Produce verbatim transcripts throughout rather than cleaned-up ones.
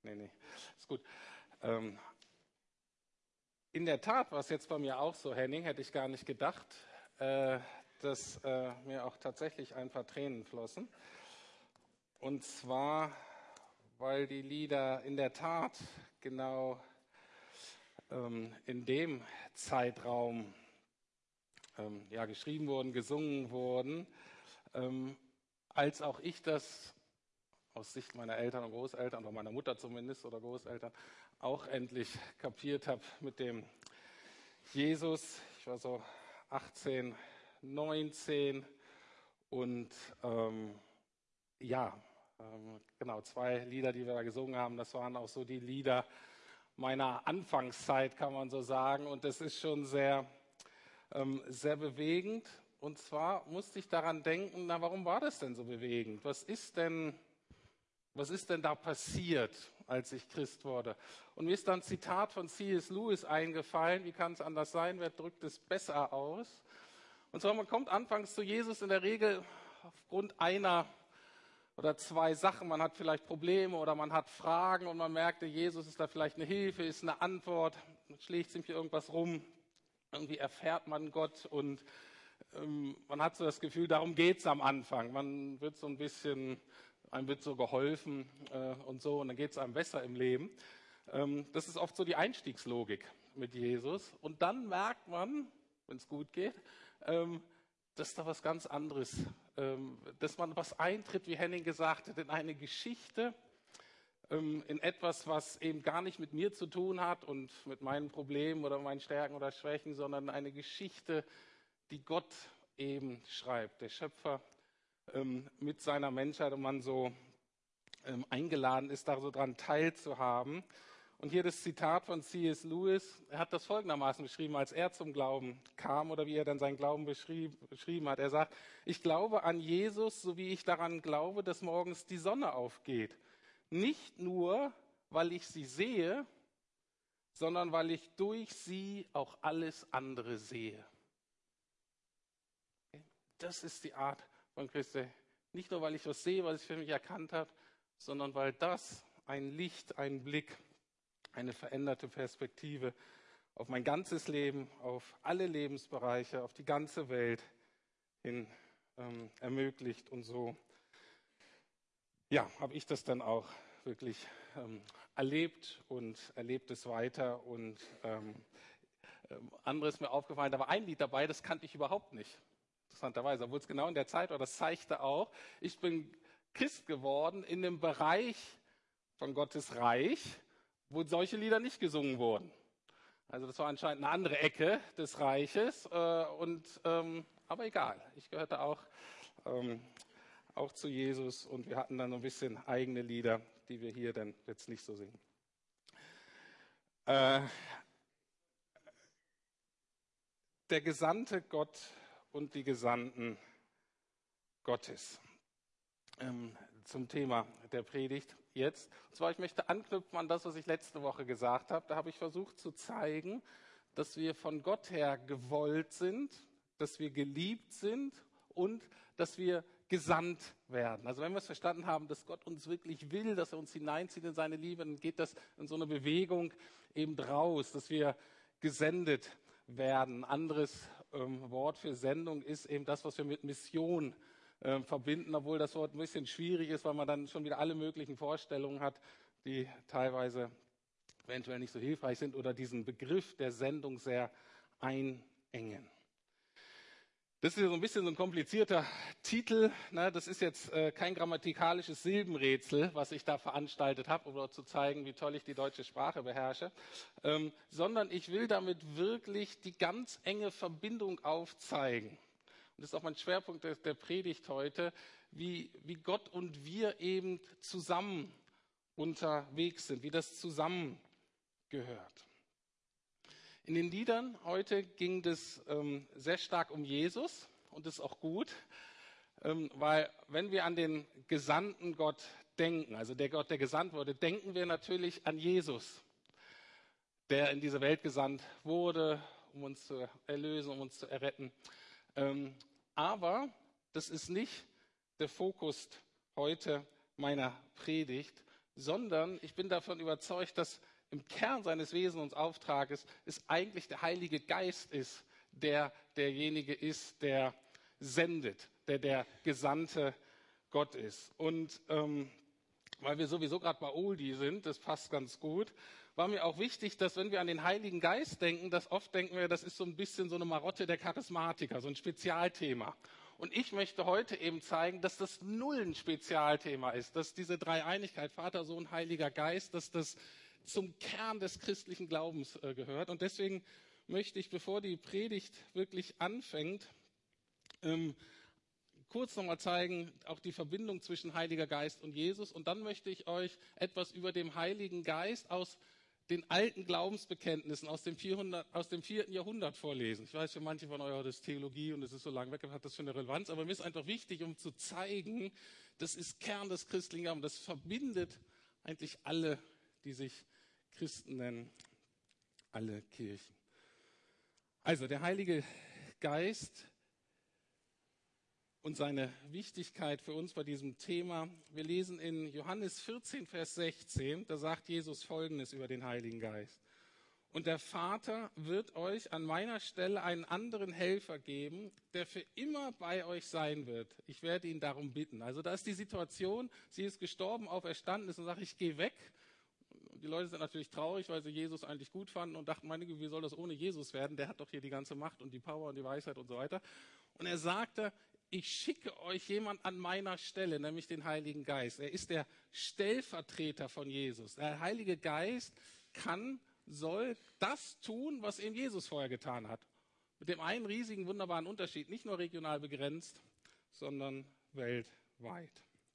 Nee, nee, ist gut. Ähm, in der Tat war es jetzt bei mir auch so, Henning, hätte ich gar nicht gedacht, äh, dass äh, mir auch tatsächlich ein paar Tränen flossen. Und zwar, weil die Lieder in der Tat genau ähm, in dem Zeitraum ähm, ja, geschrieben wurden, gesungen wurden, ähm, als auch ich das aus Sicht meiner Eltern und Großeltern, oder meiner Mutter zumindest, oder Großeltern, auch endlich kapiert habe mit dem Jesus. Ich war so achtzehn, neunzehn und ähm, ja, ähm, genau, zwei Lieder, die wir da gesungen haben, das waren auch so die Lieder meiner Anfangszeit, kann man so sagen. Und das ist schon sehr, ähm, sehr bewegend. Und zwar musste ich daran denken, na, warum war das denn so bewegend? Was ist denn Was ist denn da passiert, als ich Christ wurde? Und mir ist dann ein Zitat von C S Lewis eingefallen. Wie kann es anders sein? Wer drückt es besser aus? Und zwar, man kommt anfangs zu Jesus in der Regel aufgrund einer oder zwei Sachen. Man hat vielleicht Probleme oder man hat Fragen und man merkt, Jesus ist da vielleicht eine Hilfe, ist eine Antwort. Man schlägt sich irgendwas rum. Irgendwie erfährt man Gott und ähm, man hat so das Gefühl, darum geht's am Anfang. Man wird so ein bisschen, einem wird so geholfen äh, und so und dann geht's einem besser im Leben. Ähm, das ist oft so die Einstiegslogik mit Jesus. Und dann merkt man, wenn es gut geht, ähm, dass da was ganz anderes, ähm, dass man was eintritt, wie Henning gesagt hat, in eine Geschichte, ähm, in etwas, was eben gar nicht mit mir zu tun hat und mit meinen Problemen oder meinen Stärken oder Schwächen, sondern eine Geschichte, die Gott eben schreibt, der Schöpfer ähm, mit seiner Menschheit und man so ähm, eingeladen ist, da so dran teilzuhaben. Und hier das Zitat von C S Lewis, er hat das folgendermaßen beschrieben, als er zum Glauben kam oder wie er dann seinen Glauben beschrieb, beschrieben hat. Er sagt, ich glaube an Jesus, so wie ich daran glaube, dass morgens die Sonne aufgeht. Nicht nur, weil ich sie sehe, sondern weil ich durch sie auch alles andere sehe. Das ist die Art von Christi. Nicht nur, weil ich was sehe, was ich für mich erkannt habe, sondern weil das ein Licht, ein Blick, eine veränderte Perspektive auf mein ganzes Leben, auf alle Lebensbereiche, auf die ganze Welt hin ähm, ermöglicht. Und so, ja, habe ich das dann auch wirklich ähm, erlebt und erlebt es weiter. Und ähm, ähm, anderes ist mir aufgefallen, da war ein Lied dabei, das kannte ich überhaupt nicht. Interessanterweise, obwohl es genau in der Zeit war, das zeigte auch, ich bin Christ geworden in dem Bereich von Gottes Reich, wo solche Lieder nicht gesungen wurden. Also das war anscheinend eine andere Ecke des Reiches, äh, und, ähm, aber egal, ich gehörte auch, ähm, auch zu Jesus und wir hatten dann so ein bisschen eigene Lieder, die wir hier dann jetzt nicht so singen. Äh, der gesandte Gott und die Gesandten Gottes. Ähm, zum Thema der Predigt jetzt. Und zwar, ich möchte anknüpfen an das, was ich letzte Woche gesagt habe. Da habe ich versucht zu zeigen, dass wir von Gott her gewollt sind, dass wir geliebt sind und dass wir gesandt werden. Also wenn wir es verstanden haben, dass Gott uns wirklich will, dass er uns hineinzieht in seine Liebe, dann geht das in so eine Bewegung eben raus, dass wir gesendet werden. Ein anderes ähm, Wort für Sendung ist eben das, was wir mit Mission äh, verbinden, obwohl das Wort ein bisschen schwierig ist, weil man dann schon wieder alle möglichen Vorstellungen hat, die teilweise eventuell nicht so hilfreich sind oder diesen Begriff der Sendung sehr einengen. Das ist ja so ein bisschen so ein komplizierter Titel. Ne? Das ist jetzt äh, kein grammatikalisches Silbenrätsel, was ich da veranstaltet habe, um zu zeigen, wie toll ich die deutsche Sprache beherrsche, ähm, sondern ich will damit wirklich die ganz enge Verbindung aufzeigen. Und das ist auch mein Schwerpunkt der, der Predigt heute, wie, wie Gott und wir eben zusammen unterwegs sind, wie das zusammengehört. In den Liedern heute ging es ähm, sehr stark um Jesus und das ist auch gut, ähm, weil wenn wir an den gesandten Gott denken, also der Gott, der gesandt wurde, denken wir natürlich an Jesus, der in diese Welt gesandt wurde, um uns zu erlösen, um uns zu erretten. Ähm, aber das ist nicht der Fokus heute meiner Predigt, sondern ich bin davon überzeugt, dass im Kern seines Wesens und Auftrages es eigentlich der Heilige Geist ist, der derjenige ist, der sendet, der der gesandte Gott ist. Und ähm, weil wir sowieso gerade bei Oldie sind, das passt ganz gut, war mir auch wichtig, dass wenn wir an den Heiligen Geist denken, dass oft denken wir, das ist so ein bisschen so eine Marotte der Charismatiker, so ein Spezialthema. Und ich möchte heute eben zeigen, dass das null ein Spezialthema ist, dass diese Dreieinigkeit, Vater, Sohn, Heiliger Geist, dass das zum Kern des christlichen Glaubens äh, gehört. Und deswegen möchte ich, bevor die Predigt wirklich anfängt, ähm, kurz nochmal zeigen, auch die Verbindung zwischen Heiliger Geist und Jesus. Und dann möchte ich euch etwas über den Heiligen Geist aus den alten Glaubensbekenntnissen aus dem, vierhundert, aus dem vierten Jahrhundert vorlesen. Ich weiß, für manche von euch das ist Theologie und es ist so lange weg, hat das für eine Relevanz. Aber mir ist einfach wichtig, um zu zeigen, das ist Kern des christlichen Glaubens. Das verbindet eigentlich alle, die sich Christen nennen, alle Kirchen. Also der Heilige Geist und seine Wichtigkeit für uns bei diesem Thema. Wir lesen in Johannes vierzehn, Vers sechzehn, da sagt Jesus Folgendes über den Heiligen Geist. Und der Vater wird euch an meiner Stelle einen anderen Helfer geben, der für immer bei euch sein wird. Ich werde ihn darum bitten. Also da ist die Situation, sie ist gestorben, auferstanden ist und sagt, ich gehe weg. Die Leute sind natürlich traurig, weil sie Jesus eigentlich gut fanden und dachten, meine Güte, wie soll das ohne Jesus werden? Der hat doch hier die ganze Macht und die Power und die Weisheit und so weiter. Und er sagte, ich schicke euch jemand an meiner Stelle, nämlich den Heiligen Geist. Er ist der Stellvertreter von Jesus. Der Heilige Geist kann, soll das tun, was eben Jesus vorher getan hat. Mit dem einen riesigen, wunderbaren Unterschied, nicht nur regional begrenzt, sondern weltweit.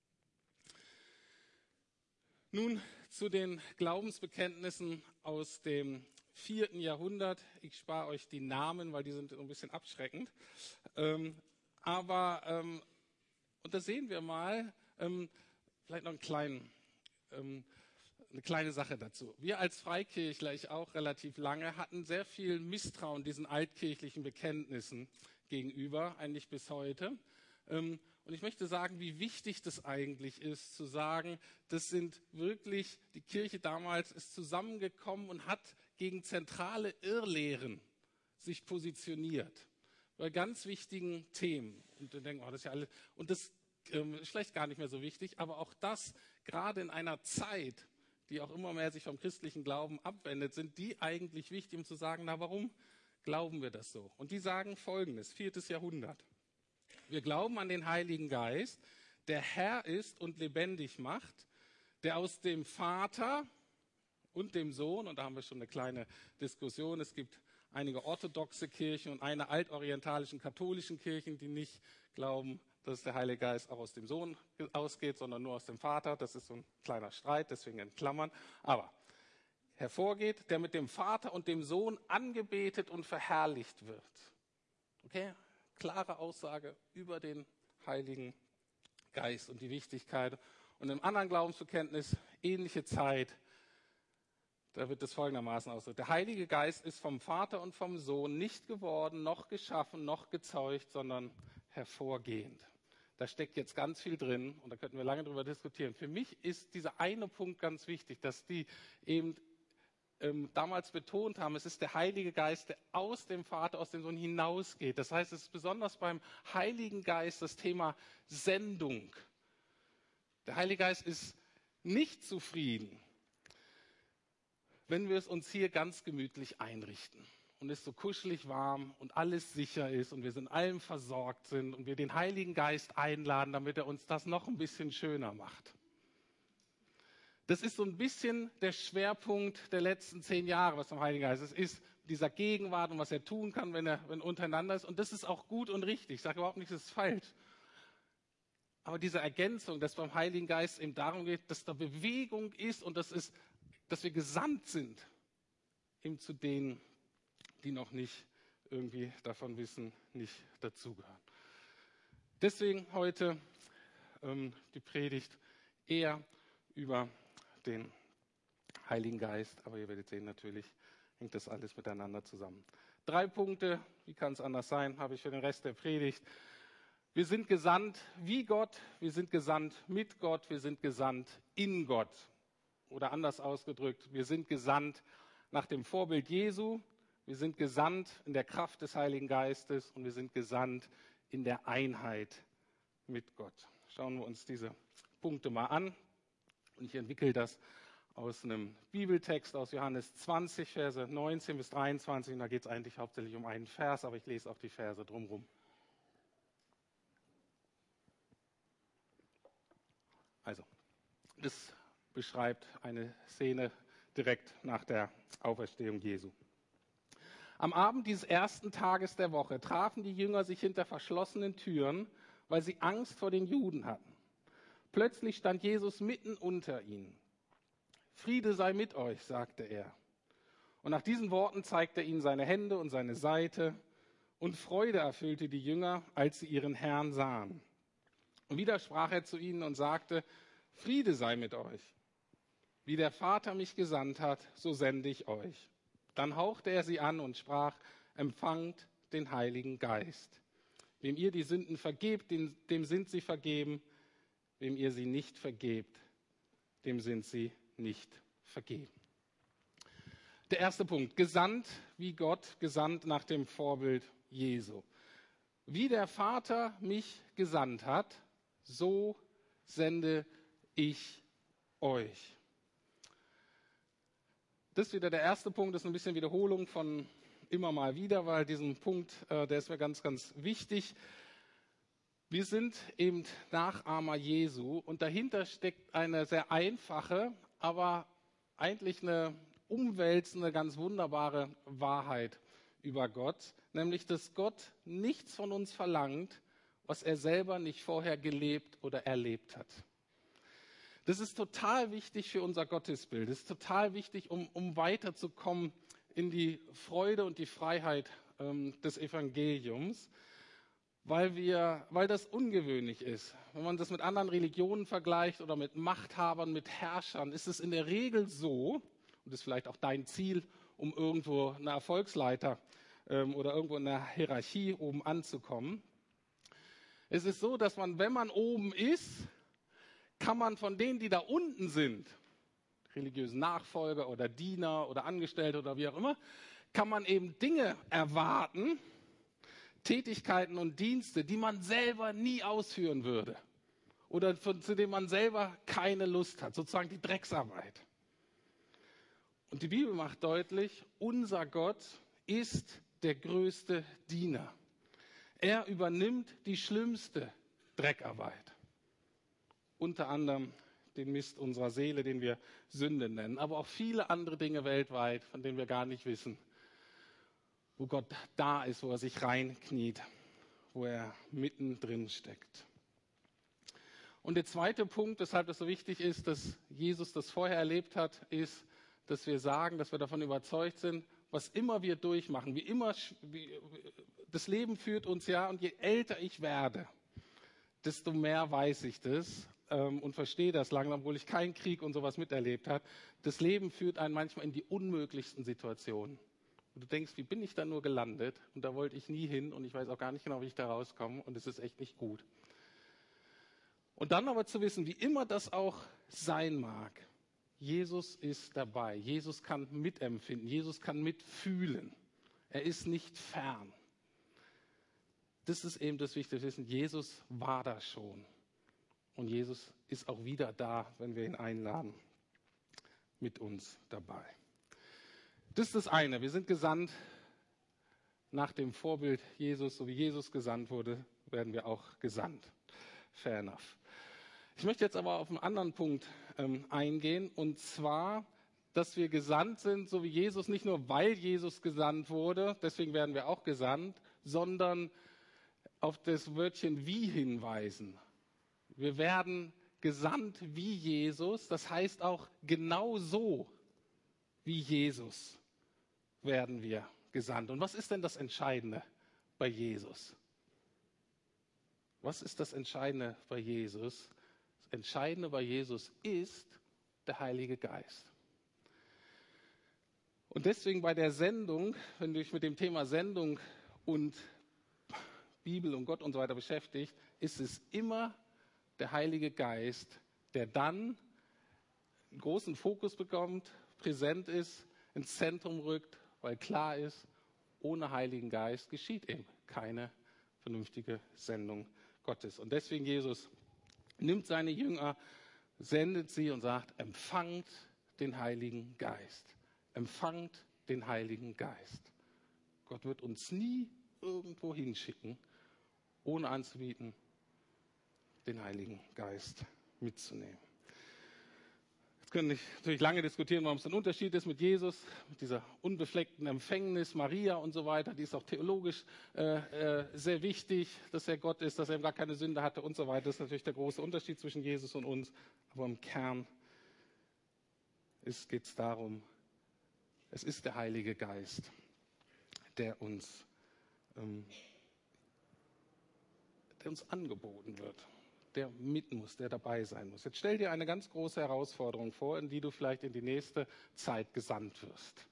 Nun zu den Glaubensbekenntnissen aus dem vierten Jahrhundert. Ich spare euch die Namen, weil die sind ein bisschen abschreckend. Ähm, Aber, ähm, und da sehen wir mal, ähm, vielleicht noch einen kleinen, ähm, eine kleine Sache dazu. Wir als Freikirchler, ich auch relativ lange, hatten sehr viel Misstrauen diesen altkirchlichen Bekenntnissen gegenüber, eigentlich bis heute. Ähm, und ich möchte sagen, wie wichtig das eigentlich ist, zu sagen, das sind wirklich, die Kirche damals ist zusammengekommen und hat gegen zentrale Irrlehren sich positioniert. Bei ganz wichtigen Themen. Und dann denken wir, oh, das ist ja alles. Und das ähm, ist vielleicht gar nicht mehr so wichtig, aber auch das, gerade in einer Zeit, die auch immer mehr sich vom christlichen Glauben abwendet, sind die eigentlich wichtig, um zu sagen, na, warum glauben wir das so? Und die sagen Folgendes, viertes Jahrhundert. Wir glauben an den Heiligen Geist, der Herr ist und lebendig macht, der aus dem Vater und dem Sohn, und da haben wir schon eine kleine Diskussion, es gibt einige orthodoxe Kirchen und eine altorientalischen katholischen Kirchen, die nicht glauben, dass der Heilige Geist auch aus dem Sohn ausgeht, sondern nur aus dem Vater. Das ist so ein kleiner Streit, deswegen in Klammern. Aber hervorgeht, der mit dem Vater und dem Sohn angebetet und verherrlicht wird. Okay? Klare Aussage über den Heiligen Geist und die Wichtigkeit. Und im anderen Glaubensbekenntnis, ähnliche Zeit, da wird es folgendermaßen ausgedrückt. Der Heilige Geist ist vom Vater und vom Sohn nicht geworden, noch geschaffen, noch gezeugt, sondern hervorgehend. Da steckt jetzt ganz viel drin und da könnten wir lange drüber diskutieren. Für mich ist dieser eine Punkt ganz wichtig, dass die eben ähm, damals betont haben, es ist der Heilige Geist, der aus dem Vater, aus dem Sohn hinausgeht. Das heißt, es ist besonders beim Heiligen Geist das Thema Sendung. Der Heilige Geist ist nicht zufrieden, wenn wir es uns hier ganz gemütlich einrichten und es so kuschelig warm und alles sicher ist und wir in allem versorgt sind und wir den Heiligen Geist einladen, damit er uns das noch ein bisschen schöner macht. Das ist so ein bisschen der Schwerpunkt der letzten zehn Jahre, was am Heiligen Geist ist. Es ist dieser Gegenwart und was er tun kann, wenn er wenn er untereinander ist. Und das ist auch gut und richtig. Ich sage überhaupt nicht, das ist falsch. Aber diese Ergänzung, dass beim Heiligen Geist eben darum geht, dass da Bewegung ist und das ist, dass wir gesandt sind, eben zu denen, die noch nicht irgendwie davon wissen, nicht dazugehören. Deswegen heute ähm, die Predigt eher über den Heiligen Geist, aber ihr werdet sehen, natürlich hängt das alles miteinander zusammen. Drei Punkte, wie kann es anders sein, habe ich für den Rest der Predigt. Wir sind gesandt wie Gott, wir sind gesandt mit Gott, wir sind gesandt in Gott. oder anders ausgedrückt, wir sind gesandt nach dem Vorbild Jesu, wir sind gesandt in der Kraft des Heiligen Geistes und wir sind gesandt in der Einheit mit Gott. Schauen wir uns diese Punkte mal an. Und ich entwickle das aus einem Bibeltext aus Johannes zwanzig, Verse neunzehn bis dreiundzwanzig. Und da geht es eigentlich hauptsächlich um einen Vers, aber ich lese auch die Verse drumherum. Also, das beschreibt eine Szene direkt nach der Auferstehung Jesu. Am Abend dieses ersten Tages der Woche trafen die Jünger sich hinter verschlossenen Türen, weil sie Angst vor den Juden hatten. Plötzlich stand Jesus mitten unter ihnen. Friede sei mit euch, sagte er. Und nach diesen Worten zeigte er ihnen seine Hände und seine Seite. Und Freude erfüllte die Jünger, als sie ihren Herrn sahen. Und wieder sprach er zu ihnen und sagte, Friede sei mit euch. Wie der Vater mich gesandt hat, so sende ich euch. Dann hauchte er sie an und sprach, empfangt den Heiligen Geist. Wem ihr die Sünden vergebt, dem, dem sind sie vergeben. Wem ihr sie nicht vergebt, dem sind sie nicht vergeben. Der erste Punkt, gesandt wie Gott, gesandt nach dem Vorbild Jesu. Wie der Vater mich gesandt hat, so sende ich euch. Das ist wieder der erste Punkt, das ist ein bisschen Wiederholung von immer mal wieder, weil diesen Punkt, äh, der ist mir ganz, ganz wichtig. Wir sind eben Nachahmer Jesu und dahinter steckt eine sehr einfache, aber eigentlich eine umwälzende, ganz wunderbare Wahrheit über Gott, nämlich, dass Gott nichts von uns verlangt, was er selber nicht vorher gelebt oder erlebt hat. Das ist total wichtig für unser Gottesbild. Das ist total wichtig, um, um weiterzukommen in die Freude und die Freiheit ähm, des Evangeliums, weil, wir, weil das ungewöhnlich ist. Wenn man das mit anderen Religionen vergleicht oder mit Machthabern, mit Herrschern, ist es in der Regel so, und das ist vielleicht auch dein Ziel, um irgendwo eine Erfolgsleiter ähm, oder irgendwo in der Hierarchie oben anzukommen. Es ist so, dass man, wenn man oben ist, kann man von denen, die da unten sind, religiösen Nachfolger oder Diener oder Angestellte oder wie auch immer, kann man eben Dinge erwarten, Tätigkeiten und Dienste, die man selber nie ausführen würde oder von, zu denen man selber keine Lust hat, sozusagen die Drecksarbeit. Und die Bibel macht deutlich, unser Gott ist der größte Diener. Er übernimmt die schlimmste Dreckarbeit. Unter anderem den Mist unserer Seele, den wir Sünde nennen, aber auch viele andere Dinge weltweit, von denen wir gar nicht wissen, wo Gott da ist, wo er sich reinkniet, wo er mittendrin steckt. Und der zweite Punkt, weshalb es so wichtig ist, dass Jesus das vorher erlebt hat, ist, dass wir sagen, dass wir davon überzeugt sind, was immer wir durchmachen, wie immer, wie, das Leben führt uns ja, und je älter ich werde, desto mehr weiß ich das ähm, und verstehe das langsam, obwohl ich keinen Krieg und sowas miterlebt habe. Das Leben führt einen manchmal in die unmöglichsten Situationen. Und du denkst, wie bin ich da nur gelandet? Und da wollte ich nie hin und ich weiß auch gar nicht genau, wie ich da rauskomme und es ist echt nicht gut. Und dann aber zu wissen, wie immer das auch sein mag, Jesus ist dabei. Jesus kann mitempfinden. Jesus kann mitfühlen. Er ist nicht fern. Das ist eben das wichtige Wissen. Jesus war da schon. Und Jesus ist auch wieder da, wenn wir ihn einladen, mit uns dabei. Das ist das eine. Wir sind gesandt nach dem Vorbild Jesus. So wie Jesus gesandt wurde, werden wir auch gesandt. Fair enough. Ich möchte jetzt aber auf einen anderen Punkt ähm, eingehen, und zwar, dass wir gesandt sind, so wie Jesus, nicht nur weil Jesus gesandt wurde, deswegen werden wir auch gesandt, sondern auf das Wörtchen wie hinweisen. Wir werden gesandt wie Jesus, das heißt auch genau so wie Jesus werden wir gesandt. Und was ist denn das Entscheidende bei Jesus? Was ist das Entscheidende bei Jesus? Das Entscheidende bei Jesus ist der Heilige Geist. Und deswegen bei der Sendung, wenn du dich mit dem Thema Sendung und Bibel und Gott und so weiter beschäftigt, ist es immer der Heilige Geist, der dann einen großen Fokus bekommt, präsent ist, ins Zentrum rückt, weil klar ist, ohne Heiligen Geist geschieht eben keine vernünftige Sendung Gottes. Und deswegen Jesus nimmt seine Jünger, sendet sie und sagt, empfangt den Heiligen Geist. Empfangt den Heiligen Geist. Gott wird uns nie irgendwo hinschicken, ohne anzubieten, den Heiligen Geist mitzunehmen. Jetzt können wir natürlich lange diskutieren, warum es ein Unterschied ist mit Jesus, mit dieser unbefleckten Empfängnis, Maria und so weiter. Die ist auch theologisch äh, äh, sehr wichtig, dass er Gott ist, dass er gar keine Sünde hatte und so weiter. Das ist natürlich der große Unterschied zwischen Jesus und uns. Aber im Kern geht es darum, es ist der Heilige Geist, der uns, ähm, der uns angeboten wird, der mit muss, der dabei sein muss. Jetzt stell dir eine ganz große Herausforderung vor, in die du vielleicht in die nächste Zeit gesandt wirst.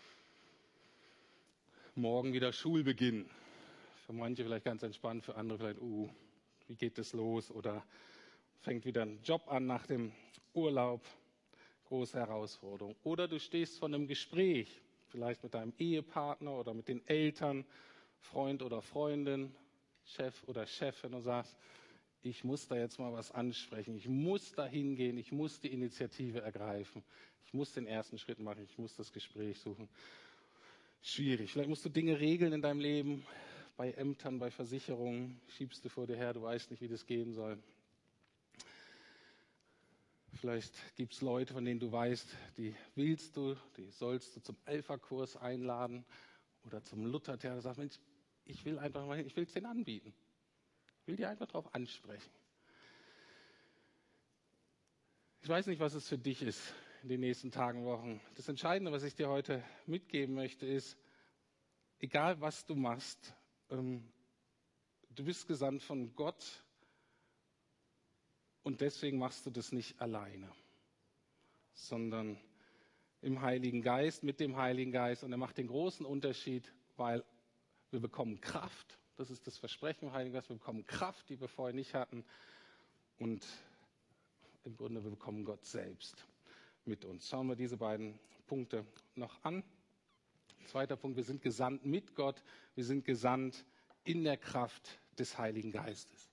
Morgen wieder Schulbeginn. Für manche vielleicht ganz entspannt, für andere vielleicht, uh, wie geht das los? Oder fängt wieder ein Job an nach dem Urlaub. Große Herausforderung. Oder du stehst vor einem Gespräch, vielleicht mit deinem Ehepartner oder mit den Eltern, Freund oder Freundin, Chef oder Chefin und sagst, ich muss da jetzt mal was ansprechen, ich muss da hingehen, ich muss die Initiative ergreifen, ich muss den ersten Schritt machen, ich muss das Gespräch suchen. Schwierig. Vielleicht musst du Dinge regeln in deinem Leben, bei Ämtern, bei Versicherungen, schiebst du vor dir her, du weißt nicht, wie das gehen soll. Vielleicht gibt es Leute, von denen du weißt, die willst du, die sollst du zum Alpha-Kurs einladen oder zum Luther-Theater. Sagst, Mensch, ich will einfach mal, ich will es denen anbieten. Ich will die einfach darauf ansprechen. Ich weiß nicht, was es für dich ist in den nächsten Tagen, Wochen. Das Entscheidende, was ich dir heute mitgeben möchte, ist, egal was du machst, ähm, du bist gesandt von Gott und deswegen machst du das nicht alleine, sondern im Heiligen Geist, mit dem Heiligen Geist. Und er macht den großen Unterschied, weil wir bekommen Kraft. Das ist das Versprechen im Heiligen Geist. Wir bekommen Kraft, die wir vorher nicht hatten. Und im Grunde, wir bekommen Gott selbst mit uns. Schauen wir diese beiden Punkte noch an. Zweiter Punkt, wir sind gesandt mit Gott. Wir sind gesandt in der Kraft des Heiligen Geistes.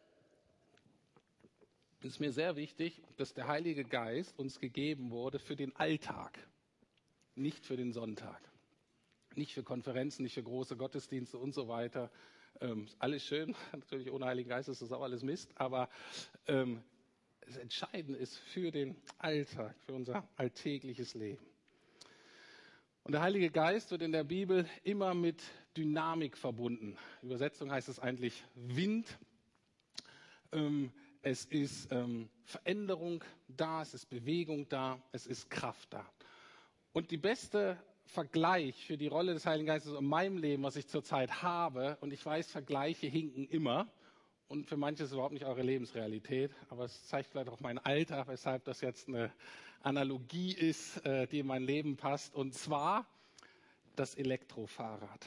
Es ist mir sehr wichtig, dass der Heilige Geist uns gegeben wurde für den Alltag, nicht für den Sonntag. Nicht für Konferenzen, nicht für große Gottesdienste und so weiter. Ähm, alles schön, natürlich ohne Heiligen Geist ist das auch alles Mist, aber ähm, das Entscheidende ist für den Alltag, für unser alltägliches Leben. Und der Heilige Geist wird in der Bibel immer mit Dynamik verbunden. Übersetzung heißt es eigentlich Wind. Ähm, es ist ähm, Veränderung da, es ist Bewegung da, es ist Kraft da. Und die beste Vergleich für die Rolle des Heiligen Geistes in meinem Leben, was ich zurzeit habe, und ich weiß, Vergleiche hinken immer, und für manche ist es überhaupt nicht eure Lebensrealität, aber es zeigt vielleicht auch mein Alter, weshalb das jetzt eine Analogie ist, äh, die in mein Leben passt, und zwar das Elektrofahrrad.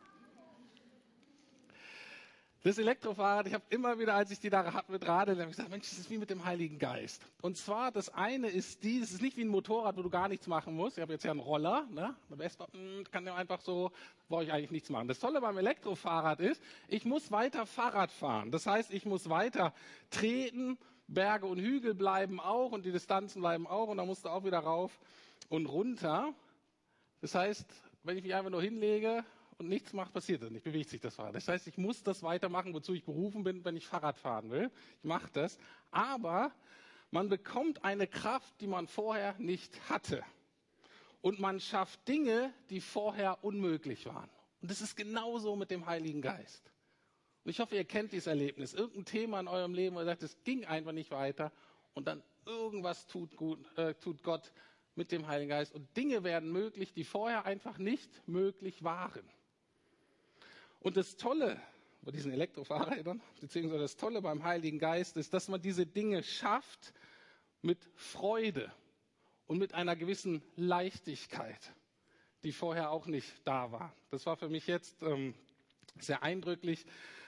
Das Elektrofahrrad, ich habe immer wieder, als ich die da mit radel, habe ich gesagt, Mensch, das ist wie mit dem Heiligen Geist. Und zwar, das eine ist die, es ist nicht wie ein Motorrad, wo du gar nichts machen musst. Ich habe jetzt ja einen Roller, ne? Eine Vespa, kann ja einfach so, brauche ich eigentlich nichts machen. Das Tolle beim Elektrofahrrad ist, ich muss weiter Fahrrad fahren. Das heißt, ich muss weiter treten, Berge und Hügel bleiben auch und die Distanzen bleiben auch und dann musst du auch wieder rauf und runter. Das heißt, wenn ich mich einfach nur hinlege und nichts macht, passiert das nicht, bewegt sich das Fahrrad. Das heißt, ich muss das weitermachen, wozu ich berufen bin, wenn ich Fahrrad fahren will. Ich mache das. Aber man bekommt eine Kraft, die man vorher nicht hatte. Und man schafft Dinge, die vorher unmöglich waren. Und das ist genauso mit dem Heiligen Geist. Und ich hoffe, ihr kennt dieses Erlebnis. Irgendein Thema in eurem Leben, wo ihr sagt, es ging einfach nicht weiter. Und dann irgendwas tut, gut, äh, tut Gott mit dem Heiligen Geist. Und Dinge werden möglich, die vorher einfach nicht möglich waren. Und das Tolle bei diesen Elektrofahrrädern, beziehungsweise das Tolle beim Heiligen Geist ist, dass man diese Dinge schafft mit Freude und mit einer gewissen Leichtigkeit, die vorher auch nicht da war. Das war für mich jetzt ähm, sehr eindrücklich,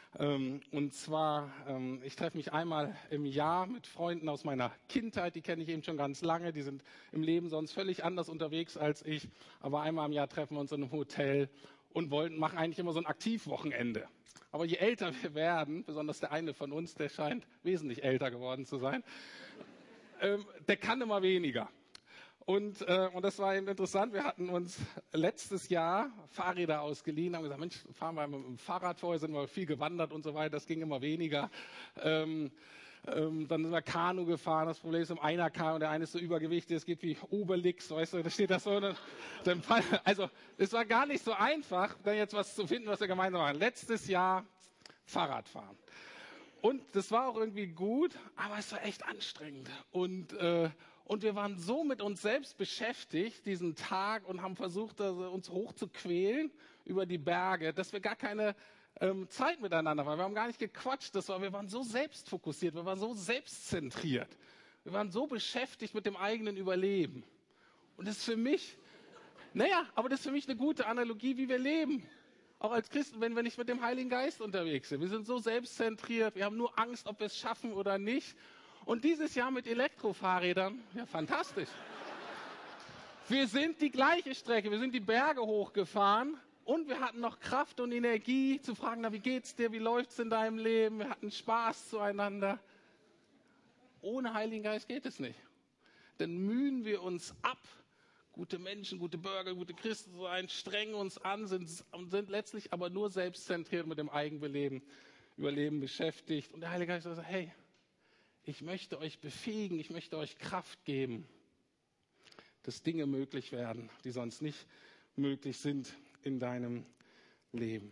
Ähm, und zwar, ähm, ich treffe mich einmal im Jahr mit Freunden aus meiner Kindheit, die kenne ich eben schon ganz lange, die sind im Leben sonst völlig anders unterwegs als ich, aber einmal im Jahr treffen wir uns in einem Hotel und wollen, machen eigentlich immer so ein Aktivwochenende. Aber je älter wir werden, besonders der eine von uns, der scheint wesentlich älter geworden zu sein, ähm, der kann immer weniger. Und, äh, und das war eben interessant. Wir hatten uns letztes Jahr Fahrräder ausgeliehen, haben gesagt, Mensch, fahren wir mit dem Fahrrad vorher, sind wir viel gewandert und so weiter, das ging immer weniger. Ähm, ähm, dann sind wir Kanu gefahren, das Problem ist, im einer Kanu, der eine ist so übergewichtig, es geht wie Obelix, weißt du, da steht das so. Dann, dann, also es war gar nicht so einfach, da jetzt was zu finden, was wir gemeinsam machen. Letztes Jahr Fahrradfahren. Und das war auch irgendwie gut, aber es war echt anstrengend. Und äh, Und wir waren so mit uns selbst beschäftigt, diesen Tag, und haben versucht, also uns hochzuquälen über die Berge, dass wir gar keine ähm, Zeit miteinander waren. Wir haben gar nicht gequatscht. Das war, wir waren so selbstfokussiert, wir waren so selbstzentriert. Wir waren so beschäftigt mit dem eigenen Überleben. Und das ist für mich, naja, aber das ist für mich eine gute Analogie, wie wir leben. Auch als Christen, wenn wir nicht mit dem Heiligen Geist unterwegs sind. Wir sind so selbstzentriert, wir haben nur Angst, ob wir es schaffen oder nicht. Und dieses Jahr mit Elektrofahrrädern, ja, fantastisch. Wir sind die gleiche Strecke, wir sind die Berge hochgefahren und wir hatten noch Kraft und Energie zu fragen, na, wie geht's dir, wie läuft's in deinem Leben? Wir hatten Spaß zueinander. Ohne Heiligen Geist geht es nicht. Dann mühen wir uns ab, gute Menschen, gute Bürger, gute Christen zu sein, strengen uns an, sind, sind letztlich aber nur selbstzentriert mit dem Eigenbeleben, Überleben beschäftigt. Und der Heilige Geist sagt, hey, ich möchte euch befähigen, ich möchte euch Kraft geben, dass Dinge möglich werden, die sonst nicht möglich sind in deinem Leben.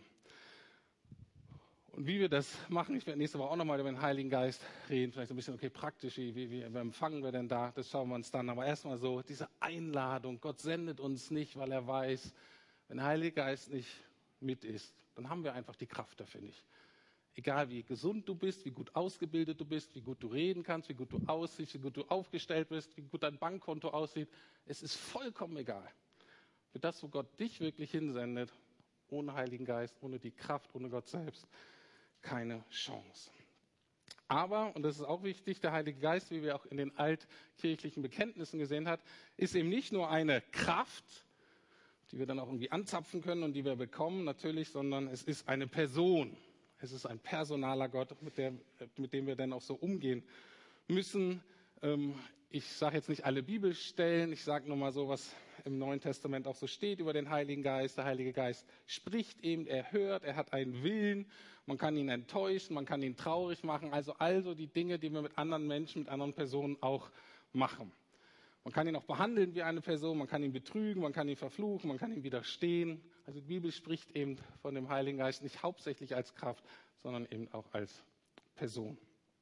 Und wie wir das machen, ich werde nächste Woche auch nochmal über den Heiligen Geist reden, vielleicht so ein bisschen, okay, praktisch, wie, wie, wie empfangen wir denn da, das schauen wir uns dann. Aber erstmal so, diese Einladung, Gott sendet uns nicht, weil er weiß, wenn der Heilige Geist nicht mit ist, dann haben wir einfach die Kraft dafür nicht. Egal wie gesund du bist, wie gut ausgebildet du bist, wie gut du reden kannst, wie gut du aussiehst, wie gut du aufgestellt bist, wie gut dein Bankkonto aussieht. Es ist vollkommen egal. Für das, wo Gott dich wirklich hinsendet, ohne Heiligen Geist, ohne die Kraft, ohne Gott selbst, keine Chance. Aber, und das ist auch wichtig, der Heilige Geist, wie wir auch in den altkirchlichen Bekenntnissen gesehen haben, ist eben nicht nur eine Kraft, die wir dann auch irgendwie anzapfen können und die wir bekommen, natürlich, sondern es ist eine Person. Es ist ein personaler Gott, mit, der, mit dem wir dann auch so umgehen müssen. Ähm, ich sage jetzt nicht alle Bibelstellen, ich sage nur mal so, was im Neuen Testament auch so steht über den Heiligen Geist. Der Heilige Geist spricht eben, er hört, er hat einen Willen, man kann ihn enttäuschen, man kann ihn traurig machen. Also also die Dinge, die wir mit anderen Menschen, mit anderen Personen auch machen. Man kann ihn auch behandeln wie eine Person, man kann ihn betrügen, man kann ihn verfluchen, man kann ihm widerstehen. Also die Bibel spricht eben von dem Heiligen Geist nicht hauptsächlich als Kraft, sondern eben auch als Person.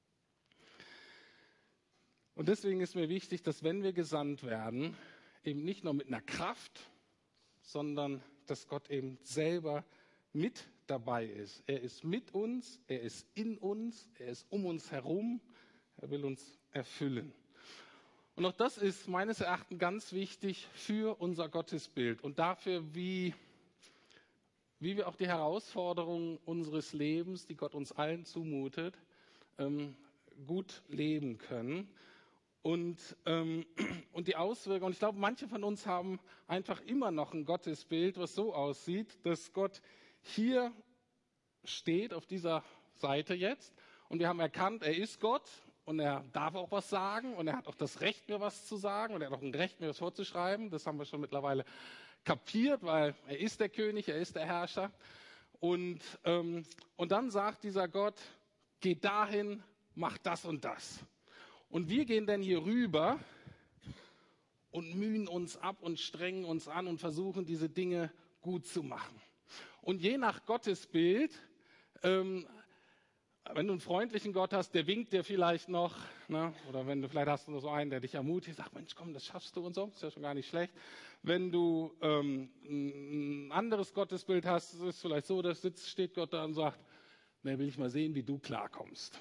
Und deswegen ist mir wichtig, dass wenn wir gesandt werden, eben nicht nur mit einer Kraft, sondern dass Gott eben selber mit dabei ist. Er ist mit uns, er ist in uns, er ist um uns herum, er will uns erfüllen. Und auch das ist meines Erachtens ganz wichtig für unser Gottesbild und dafür, wie, wie wir auch die Herausforderungen unseres Lebens, die Gott uns allen zumutet, ähm, gut leben können. Und, ähm, und die Auswirkungen, und ich glaube, manche von uns haben einfach immer noch ein Gottesbild, was so aussieht, dass Gott hier steht auf dieser Seite jetzt und wir haben erkannt, er ist Gott. Und er darf auch was sagen und er hat auch das Recht, mir was zu sagen und er hat auch ein Recht, mir was vorzuschreiben. Das haben wir schon mittlerweile kapiert, weil er ist der König, er ist der Herrscher. Und, ähm, und dann sagt dieser Gott, geh dahin, mach das und das. Und wir gehen dann hier rüber und mühen uns ab und strengen uns an und versuchen, diese Dinge gut zu machen. Und je nach Gottesbild, ähm, wenn du einen freundlichen Gott hast, der winkt dir vielleicht noch, ne? Oder wenn du vielleicht hast du so einen, der dich ermutigt, sagt, Mensch, komm, das schaffst du und so, ist ja schon gar nicht schlecht. Wenn du ähm, ein anderes Gottesbild hast, ist es vielleicht so, da sitzt, steht Gott da und sagt, na, will ich mal sehen, wie du klarkommst.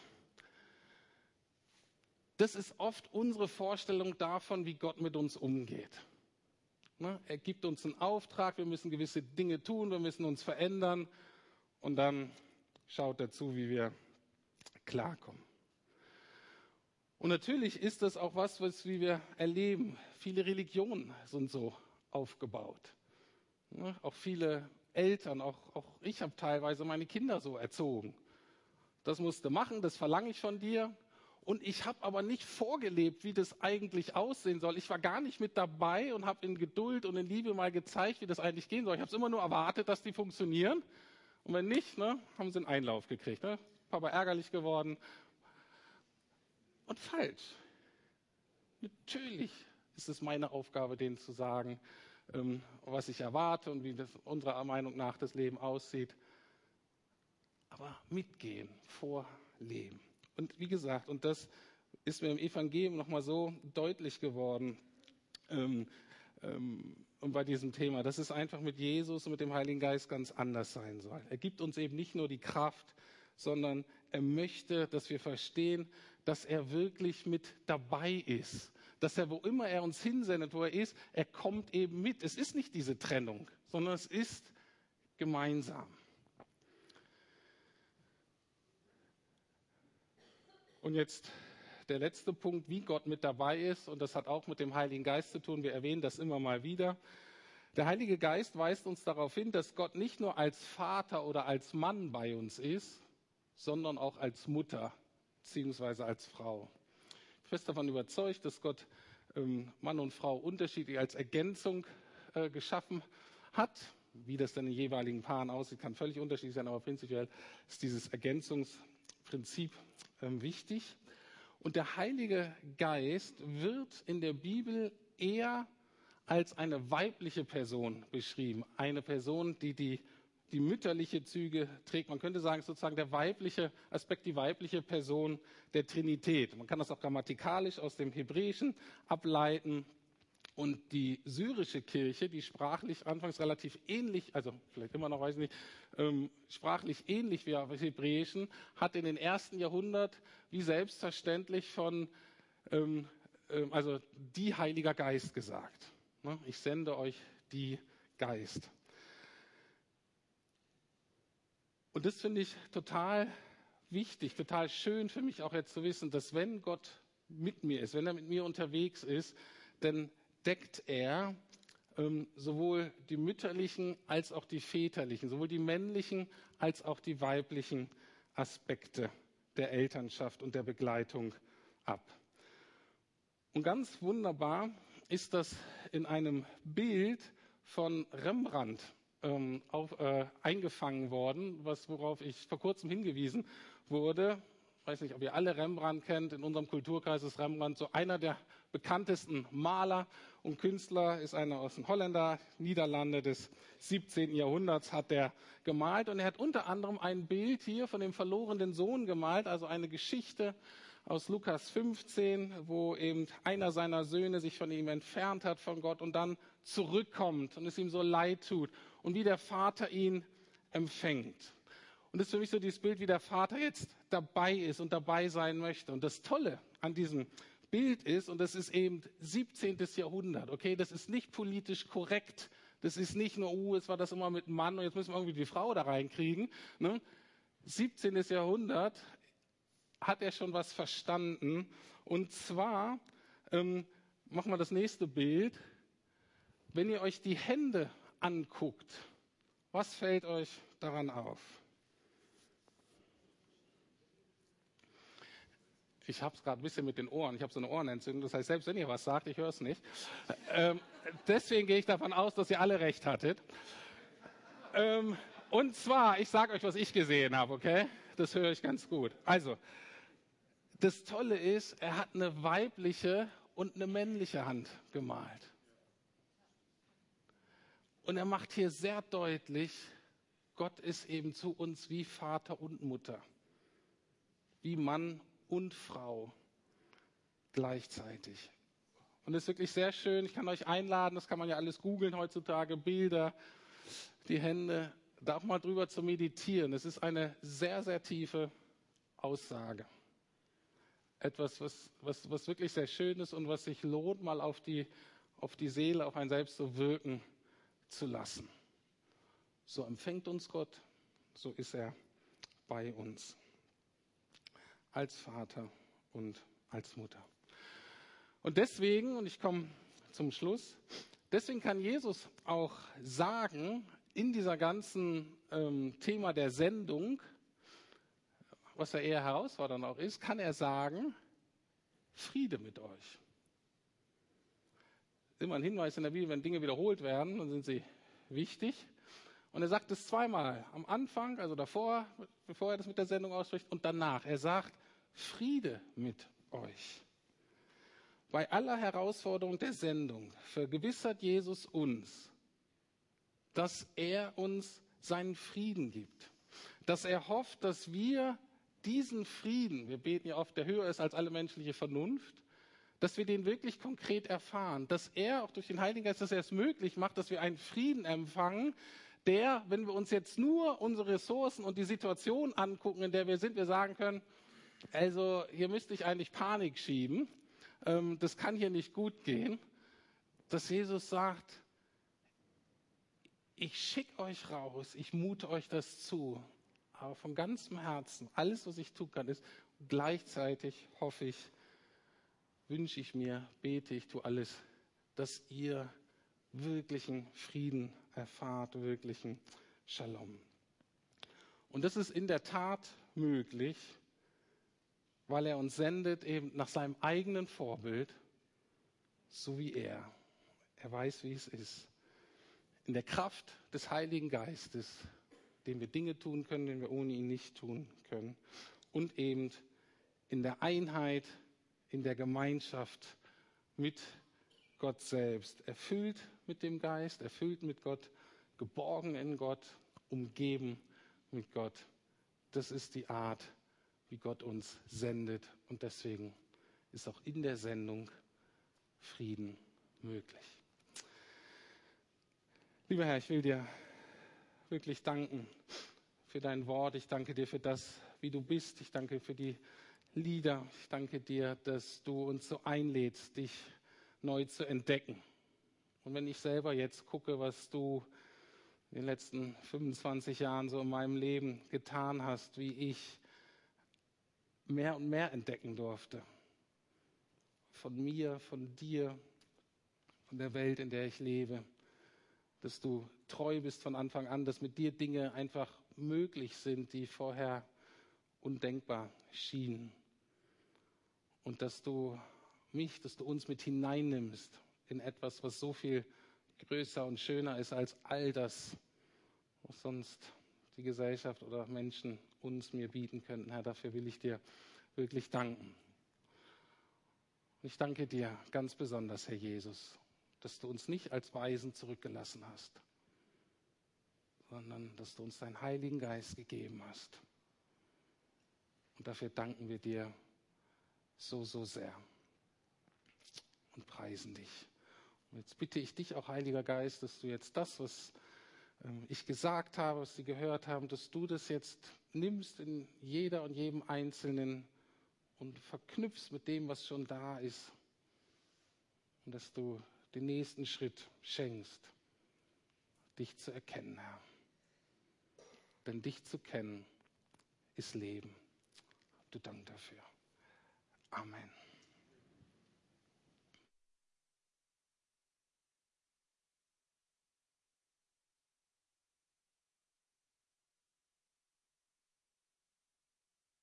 Das ist oft unsere Vorstellung davon, wie Gott mit uns umgeht. Ne? Er gibt uns einen Auftrag, wir müssen gewisse Dinge tun, wir müssen uns verändern und dann schaut dazu, wie wir klarkommen. Und natürlich ist das auch was, was wie wir erleben. Viele Religionen sind so aufgebaut. Ja, auch viele Eltern, auch, auch ich habe teilweise meine Kinder so erzogen. Das musst du machen, das verlange ich von dir. Und ich habe aber nicht vorgelebt, wie das eigentlich aussehen soll. Ich war gar nicht mit dabei und habe in Geduld und in Liebe mal gezeigt, wie das eigentlich gehen soll. Ich habe es immer nur erwartet, dass die funktionieren. Und wenn nicht, ne, haben sie einen Einlauf gekriegt. Ne? Papa ärgerlich geworden. Und falsch. Natürlich ist es meine Aufgabe, denen zu sagen, ähm, was ich erwarte und wie das unserer Meinung nach das Leben aussieht. Aber mitgehen, vorleben. Und wie gesagt, und das ist mir im Evangelium nochmal so deutlich geworden, ähm, ähm, und bei diesem Thema, dass es einfach mit Jesus und mit dem Heiligen Geist ganz anders sein soll. Er gibt uns eben nicht nur die Kraft, sondern er möchte, dass wir verstehen, dass er wirklich mit dabei ist. Dass er, wo immer er uns hinsendet, wo er ist, er kommt eben mit. Es ist nicht diese Trennung, sondern es ist gemeinsam. Und jetzt der letzte Punkt, wie Gott mit dabei ist, und das hat auch mit dem Heiligen Geist zu tun. Wir erwähnen das immer mal wieder. Der Heilige Geist weist uns darauf hin, dass Gott nicht nur als Vater oder als Mann bei uns ist, sondern auch als Mutter bzw. als Frau. Ich bin fest davon überzeugt, dass Gott ähm, Mann und Frau unterschiedlich als Ergänzung äh, geschaffen hat. Wie das dann in jeweiligen Paaren aussieht, kann völlig unterschiedlich sein, aber prinzipiell ist dieses Ergänzungsprinzip ähm, wichtig. Und der Heilige Geist wird in der Bibel eher als eine weibliche Person beschrieben. Eine Person, die die, die mütterliche Züge trägt. Man könnte sagen, sozusagen der weibliche Aspekt, die weibliche Person der Trinität. Man kann das auch grammatikalisch aus dem Hebräischen ableiten. Und die syrische Kirche, die sprachlich anfangs relativ ähnlich, also vielleicht immer noch, weiß ich nicht, ähm, sprachlich ähnlich wie auf Hebräischen, hat in den ersten Jahrhundert wie selbstverständlich von, ähm, ähm, also die Heiliger Geist gesagt. Ne? Ich sende euch die Geist. Und das finde ich total wichtig, total schön für mich auch jetzt zu wissen, dass wenn Gott mit mir ist, wenn er mit mir unterwegs ist, dann deckt er ähm, sowohl die mütterlichen als auch die väterlichen, sowohl die männlichen als auch die weiblichen Aspekte der Elternschaft und der Begleitung ab. Und ganz wunderbar ist das in einem Bild von Rembrandt ähm, auf, äh, eingefangen worden, was, worauf ich vor kurzem hingewiesen wurde. Ich weiß nicht, ob ihr alle Rembrandt kennt. In unserem Kulturkreis ist Rembrandt so einer der bekanntesten Maler und Künstler, ist einer aus den Holländer, Niederlande des siebzehnten Jahrhunderts hat er gemalt. Und er hat unter anderem ein Bild hier von dem verlorenen Sohn gemalt, also eine Geschichte aus Lukas fünfzehn, wo eben einer seiner Söhne sich von ihm entfernt hat, von Gott, und dann zurückkommt und es ihm so leid tut und wie der Vater ihn empfängt. Und das ist für mich so dieses Bild, wie der Vater jetzt dabei ist und dabei sein möchte. Und das Tolle an diesem Bild ist, und das ist eben siebzehnten Jahrhundert, okay, das ist nicht politisch korrekt, das ist nicht nur, uh, jetzt war das immer mit einem Mann und jetzt müssen wir irgendwie die Frau da reinkriegen. Ne? siebzehnten Jahrhundert hat er schon was verstanden, und zwar, ähm, machen wir das nächste Bild, wenn ihr euch die Hände anguckt, was fällt euch daran auf? Ich habe es gerade ein bisschen mit den Ohren. Ich habe so eine Ohrenentzündung. Das heißt, selbst wenn ihr was sagt, ich höre es nicht. Ähm, deswegen gehe ich davon aus, dass ihr alle recht hattet. Ähm, und zwar, ich sage euch, was ich gesehen habe, okay? Das höre ich ganz gut. Also, das Tolle ist, er hat eine weibliche und eine männliche Hand gemalt. Und er macht hier sehr deutlich, Gott ist eben zu uns wie Vater und Mutter, wie Mann und Frau gleichzeitig. Und das ist wirklich sehr schön. Ich kann euch einladen, das kann man ja alles googeln heutzutage, Bilder, die Hände, da auch mal drüber zu meditieren. Es ist eine sehr, sehr tiefe Aussage. Etwas, was, was, was wirklich sehr schön ist und was sich lohnt, mal auf die, auf die Seele, auf ein Selbst so wirken zu lassen. So empfängt uns Gott, so ist er bei uns. Als Vater und als Mutter. Und deswegen, und ich komme zum Schluss, deswegen kann Jesus auch sagen, in dieser ganzen ähm, Thema der Sendung, was ja eher herausfordernd auch ist, kann er sagen, Friede mit euch. Immer ein Hinweis in der Bibel, wenn Dinge wiederholt werden, dann sind sie wichtig. Und er sagt es zweimal, am Anfang, also davor, bevor er das mit der Sendung ausspricht, und danach. Er sagt, Friede mit euch. Bei aller Herausforderung der Sendung vergewissert Jesus uns, dass er uns seinen Frieden gibt. Dass er hofft, dass wir diesen Frieden, wir beten ja oft, der höher ist als alle menschliche Vernunft, dass wir den wirklich konkret erfahren. Dass er auch durch den Heiligen Geist, dass er es möglich macht, dass wir einen Frieden empfangen, der, wenn wir uns jetzt nur unsere Ressourcen und die Situation angucken, in der wir sind, wir sagen können, also hier müsste ich eigentlich Panik schieben, ähm, das kann hier nicht gut gehen, dass Jesus sagt, ich schicke euch raus, ich mute euch das zu, aber von ganzem Herzen, alles, was ich tun kann, ist, gleichzeitig hoffe ich, wünsche ich mir, bete ich, tue alles, dass ihr wirklichen Frieden erfahrt, wirklichen Shalom. Und das ist in der Tat möglich, weil er uns sendet eben nach seinem eigenen Vorbild, so wie er. Er weiß, wie es ist. In der Kraft des Heiligen Geistes, dem wir Dinge tun können, den wir ohne ihn nicht tun können. Und eben in der Einheit, in der Gemeinschaft mit Gott selbst. Erfüllt mit dem Geist, erfüllt mit Gott, geborgen in Gott, umgeben mit Gott. Das ist die Art, wie Gott uns sendet. Und deswegen ist auch in der Sendung Frieden möglich. Lieber Herr, ich will dir wirklich danken für dein Wort. Ich danke dir für das, wie du bist. Ich danke für die Lieder. Ich danke dir, dass du uns so einlädst, dich neu zu entdecken. Und wenn ich selber jetzt gucke, was du in den letzten fünfundzwanzig Jahren so in meinem Leben getan hast, wie ich mehr und mehr entdecken durfte. Von mir, von dir, von der Welt, in der ich lebe. Dass du treu bist von Anfang an, dass mit dir Dinge einfach möglich sind, die vorher undenkbar schienen. Und dass du mich, dass du uns mit hineinnimmst in etwas, was so viel größer und schöner ist als all das, was sonst die Gesellschaft oder Menschen uns mir bieten könnten. Herr, dafür will ich dir wirklich danken. Und ich danke dir ganz besonders, Herr Jesus, dass du uns nicht als Waisen zurückgelassen hast, sondern dass du uns deinen Heiligen Geist gegeben hast. Und dafür danken wir dir so, so sehr und preisen dich. Und jetzt bitte ich dich auch, Heiliger Geist, dass du jetzt das, was ähm, ich gesagt habe, was sie gehört haben, dass du das jetzt nimmst in jeder und jedem Einzelnen und verknüpfst mit dem, was schon da ist. Und dass du den nächsten Schritt schenkst, dich zu erkennen, Herr. Denn dich zu kennen ist Leben. Du Dank dafür. Amen.